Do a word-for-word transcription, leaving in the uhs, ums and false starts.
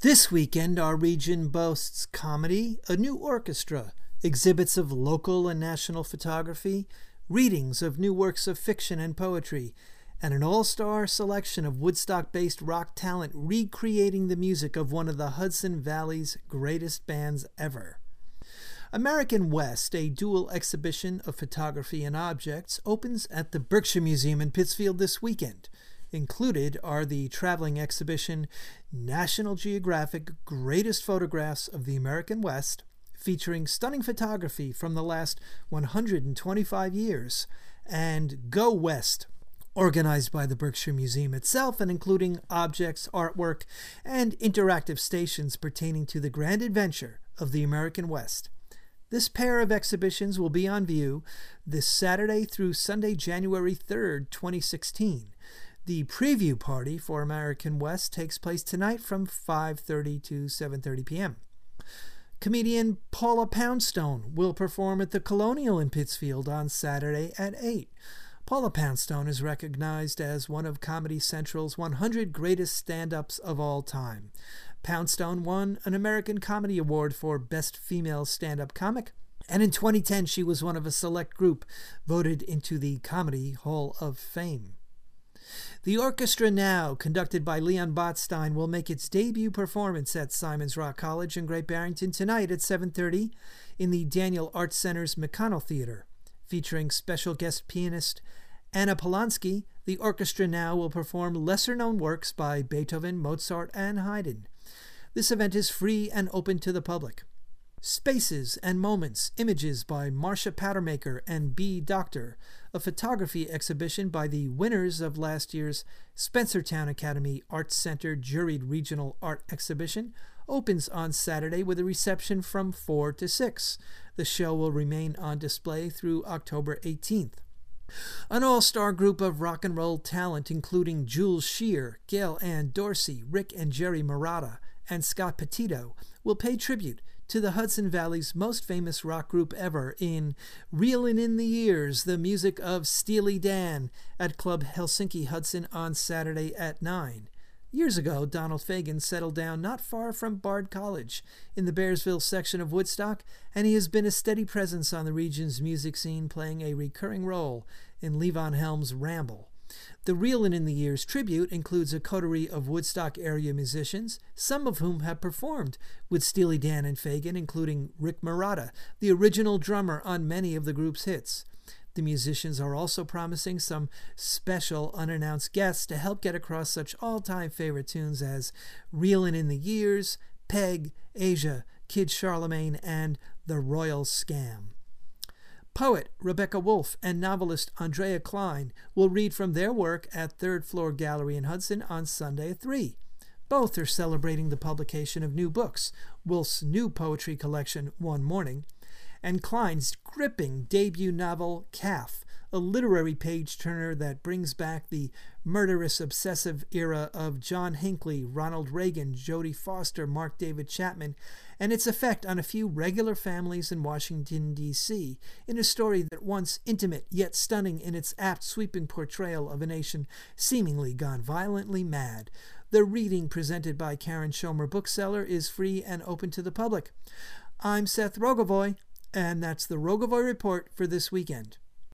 This weekend, our region boasts comedy, a new orchestra, exhibits of local and national photography, readings of new works of fiction and poetry, and an all-star selection of Woodstock-based rock talent recreating the music of one of the Hudson Valley's greatest bands ever. American West, a dual exhibition of photography and objects, opens at the Berkshire Museum in Pittsfield this weekend. Included are the traveling exhibition National Geographic Greatest Photographs of the American West, featuring stunning photography from the last one hundred twenty-five years, and Go West, organized by the Berkshire Museum itself and including objects, artwork, and interactive stations pertaining to the grand adventure of the American West. This pair of exhibitions will be on view this Saturday through Sunday, January third, twenty sixteen. The preview party for American West takes place tonight from five thirty to seven thirty p.m. Comedian Paula Poundstone will perform at the Colonial in Pittsfield on Saturday at eight. Paula Poundstone is recognized as one of Comedy Central's one hundred greatest stand-ups of all time. Poundstone won an American Comedy Award for Best Female Stand-Up Comic, and in twenty ten she was one of a select group voted into the Comedy Hall of Fame. The Orchestra Now, conducted by Leon Botstein, will make its debut performance at Simon's Rock College in Great Barrington tonight at seven thirty in the Daniel Arts Center's McConnell Theater. Featuring special guest pianist Anna Polanski, the Orchestra Now will perform lesser-known works by Beethoven, Mozart, and Haydn. This event is free and open to the public. Spaces and Moments, images by Marcia Powdermaker and B. Doctor, a photography exhibition by the winners of last year's Spencertown Academy Arts Center Juried Regional Art Exhibition, opens on Saturday with a reception from four to six. The show will remain on display through October eighteenth. An all-star group of rock and roll talent, including Jules Shear, Gail Ann Dorsey, Rick and Jerry Marotta, and Scott Petito, will pay tribute to the Hudson Valley's most famous rock group ever in Reelin' in the Years, the music of Steely Dan, at Club Helsinki Hudson on Saturday at nine. Years ago, Donald Fagen settled down not far from Bard College in the Bearsville section of Woodstock, and he has been a steady presence on the region's music scene, playing a recurring role in Levon Helm's Ramble. The Reelin' in the Years tribute includes a coterie of Woodstock area musicians, some of whom have performed with Steely Dan and Fagen, including Rick Marotta, the original drummer on many of the group's hits. The musicians are also promising some special unannounced guests to help get across such all-time favorite tunes as Reelin' in the Years, Peg, Asia, Kid Charlemagne, and The Royal Scam. Poet Rebecca Wolf and novelist Andrea Klein will read from their work at Third Floor Gallery in Hudson on Sunday at three. Both are celebrating the publication of new books, Wolf's new poetry collection, One Morning, and Klein's gripping debut novel, Calf, a literary page-turner that brings back the murderous, obsessive era of John Hinckley, Ronald Reagan, Jodie Foster, Mark David Chapman, and its effect on a few regular families in Washington, D C, in a story that once intimate yet stunning in its apt, sweeping portrayal of a nation seemingly gone violently mad. The reading, presented by Karen Schomer Bookseller, is free and open to the public. I'm Seth Rogovoy, and that's the Rogovoy Report for this weekend.